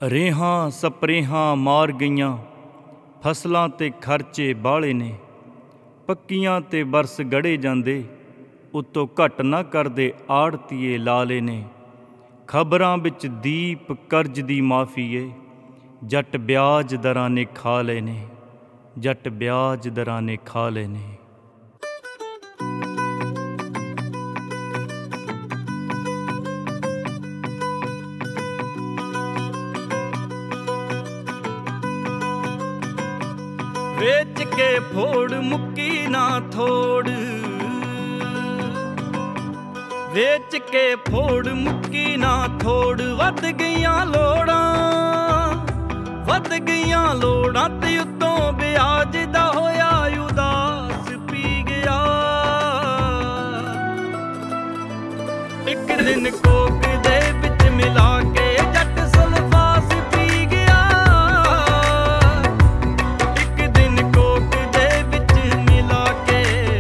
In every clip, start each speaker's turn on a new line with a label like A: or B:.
A: ਰੇਹਾਂ ਸਪਰੇਹਾਂ ਮਾਰ ਗਈਆਂ, ਫਸਲਾਂ 'ਤੇ ਖਰਚੇ ਬਾਹਲੇ ਨੇ। ਪੱਕੀਆਂ 'ਤੇ ਬਰਸ ਗੜੇ ਜਾਂਦੇ, ਉੱਤੋਂ ਘੱਟ ਨਾ ਕਰਦੇ ਆੜਤੀਏ ਲਾਲੇ ਨੇ। ਖਬਰਾਂ ਵਿੱਚ ਦੀਪ ਕਰਜ਼ ਦੀ ਮਾਫੀ ਏ, ਜੱਟ ਵਿਆਜ ਦਰਾਂ ਨੇ ਖਾ ਲਏ ਨੇ, ਜੱਟ ਵਿਆਜ ਦਰਾਂ ਨੇ ਖਾ ਲਏ ਨੇ। ਵੇਚ ਕੇ ਫੋੜ ਮੁੱਕੀ ਨਾ ਥੋੜ, ਵੇਚ ਕੇ ਫੋੜ ਮੁੱਕੀ ਨਾ ਥੋੜ। ਵੱਧ ਗਈਆਂ ਲੋੜਾਂ, ਵੱਧ ਗਈਆਂ ਲੋੜਾਂ ਤੇ ਉੱਤੋਂ ਵਿਆਜ ਦਾ ਹੋਇਆ ਉਦਾਸ ਪੀ ਗਿਆ। ਇੱਕ ਦਿਨ ਕੋਕ ਦੇ ਵਿੱਚ ਮਿਲਾ ਕੇ ਜੱਟ ਸਲਫਾਸ ਪੀ ਗਿਆ। ਇੱਕ ਦਿਨ ਕੋਕ ਦੇ ਵਿੱਚ ਮਿਲਾ ਕੇ।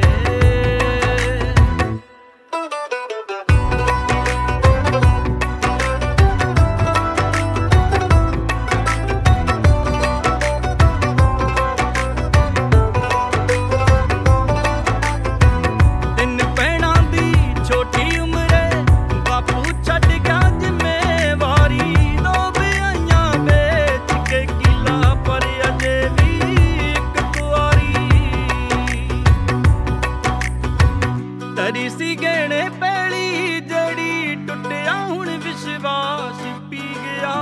A: ਤਰੀ ਸੀ ਗਹਿਣੇ ਪੈਲੀ ਜਿਹੜੀ ਟੁੱਟਿਆ ਹੁਣ ਵਿਸ਼ਵਾਸ ਪੀ ਗਿਆ।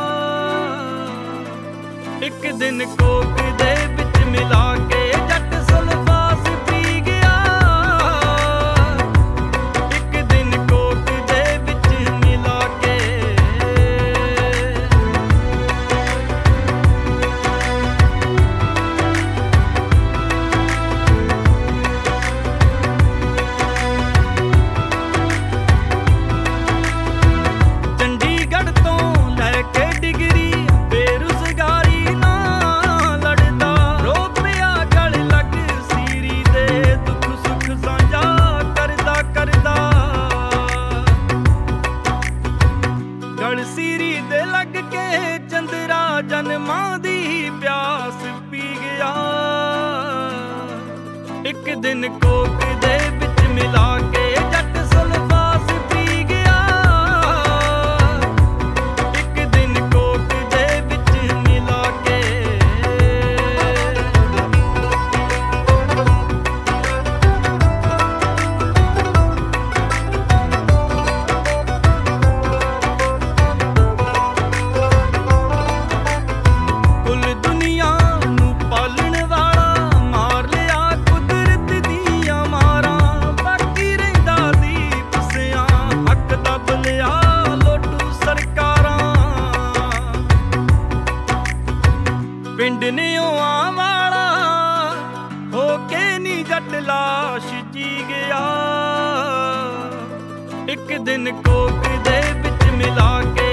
A: ਇੱਕ ਦਿਨ ਕੋਕ ਦੇ ਵਿੱਚ ਮਿਲਾ ਕੇ ਜੱਟ ਸਲਫਾਸ ਪੀ ਗਿਆ। ਇੱਕ ਦਿਨ ਕੋਕ ਦੇ ਵਿੱਚ ਮਿਲਾ ਕੇ। ਸੀਰੀ ਦੇ ਲੱਗ ਕੇ ਚੰਦਰਾ ਜਨਮਾਂ ਦੀ ਪਿਆਸ ਪੀ ਗਿਆ। ਇੱਕ ਦਿਨ ਕੋਕ ਦੇ ਵਿੱਚ ਮਿਲਾ ਕੇ ਜੱਟ ਸਲਫਾਸ ਪੀ ਗਿਆ। ਇੱਕ ਦਿਨ ਕੋਕ ਦੇ ਵਿੱਚ ਮਿਲਾ ਕੇ। ਪਿੰਡ ਨਿਉਆਂ ਵਾਲਾ ਹੋ ਕੇ ਨੀ ਜੱਟ ਲਾਸ਼ ਜੀ ਗਿਆ। ਇੱਕ ਦਿਨ ਕੋਕ ਦੇ ਵਿੱਚ ਮਿਲਾ ਕੇ